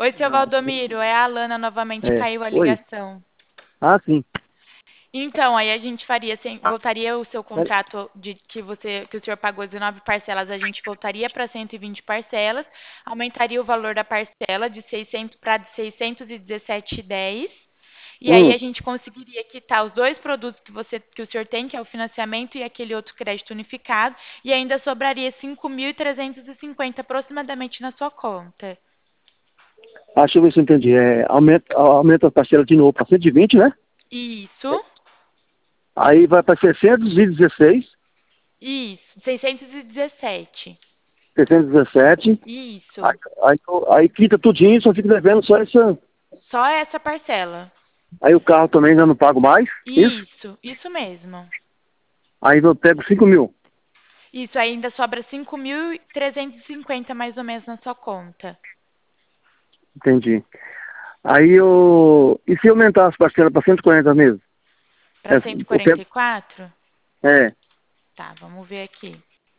Oi, seu Valdomiro, é a Alana novamente, É. caiu a Oi. ligação. Ah, sim. Então, aí a gente faria, voltaria o seu É. contrato de que o senhor pagou 19 parcelas, a gente voltaria para 120 parcelas, aumentaria o valor da parcela de 600 para 617,10. E aí a Hum. gente conseguiria quitar os dois produtos que o senhor tem, que é o financiamento e aquele outro crédito unificado, e ainda sobraria 5.350 aproximadamente na sua conta. Ah, deixa eu ver se eu entendi. Aumenta a parcela de novo para 120, né? Isso, Aí vai para 616, isso, 617. 617. Aí, Isso, aí quita tudinho, só fica devendo só essa. só essa parcela. Aí o carro também já não pago mais. Isso? Isso mesmo. Aí eu pego 5 mil. Isso, ainda sobra 5.350 mais ou menos na sua conta. Entendi. Aí eu. E se aumentar as parcelas para 140 mesmo? Para É, eu pego. 144? É. Tá, vamos ver aqui.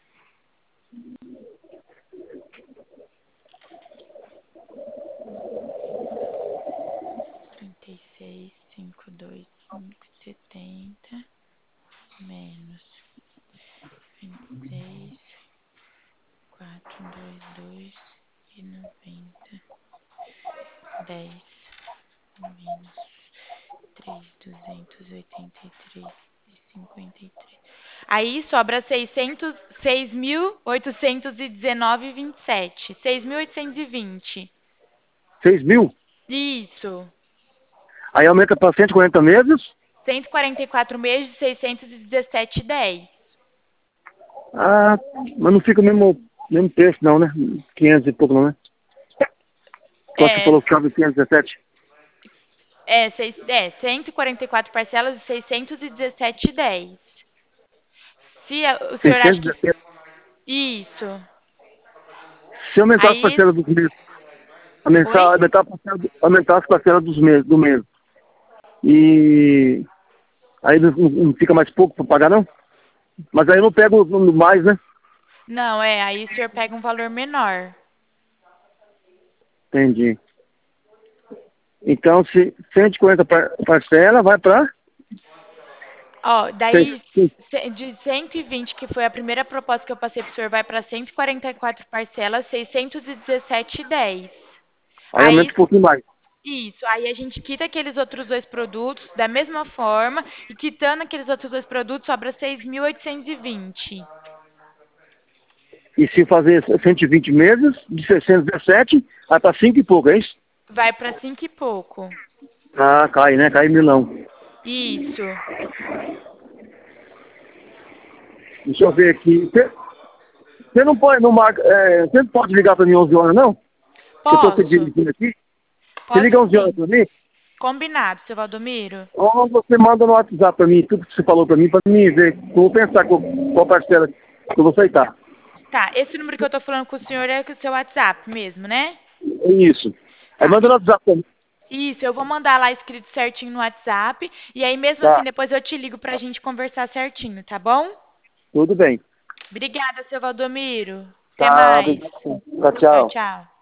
36.525,70 menos 26.422,90. 10 menos 3.283,53. Aí sobra 6.819,27. 6.820. 6 mil? Isso. Aí aumenta para 140 meses? 144 meses, 617,10. Ah, mas não fica o mesmo preço não, né? 500 e pouco não, né? Qual você É, falou que estava em 517? 144 parcelas de 617,10. Se o senhor acha que... 617. Isso. Se aumentar as Aí... parcelas dos meses, Oi? aumentar as parcelas do mês. E aí não fica mais pouco para pagar, não? Mas aí eu não pego mais, né? Não, aí o senhor pega um valor menor. Entendi. Então, se 140 parcela, vai para Ó, daí de 120, que foi a primeira proposta que eu passei pro senhor, vai para 144 parcelas, 617,10. aí aumenta Aí, um pouquinho mais. isso, aí a gente quita aqueles outros dois produtos da mesma forma, e quitando aqueles outros dois produtos, sobra 6.820. E se fazer 120 meses, de 617, vai para 5 e pouco, é isso? Vai para 5 e pouco. Ah, cai, né? Cai milão. Isso. Deixa eu ver aqui. Você não pode, não marca, você não pode ligar para mim 11 horas, não? Que eu estou Posso? dirigindo aqui. Você Posso liga 11 horas sim. para mim? Combinado, seu Valdomiro? Ou você manda no WhatsApp para mim, tudo que você falou para mim ver. Eu vou pensar qual parcela que eu vou aceitar. Tá, esse número que eu tô falando com o senhor é o seu WhatsApp mesmo, né? É isso. Aí Tá. manda no WhatsApp para mim. Isso, eu vou mandar lá escrito certinho no WhatsApp. E aí, mesmo assim, Tá, depois eu te ligo pra gente conversar certinho, tá bom? tudo bem. Obrigada, seu Valdomiro. Até Tá, mais. obrigado. Tchau, Tchau, tchau. tchau.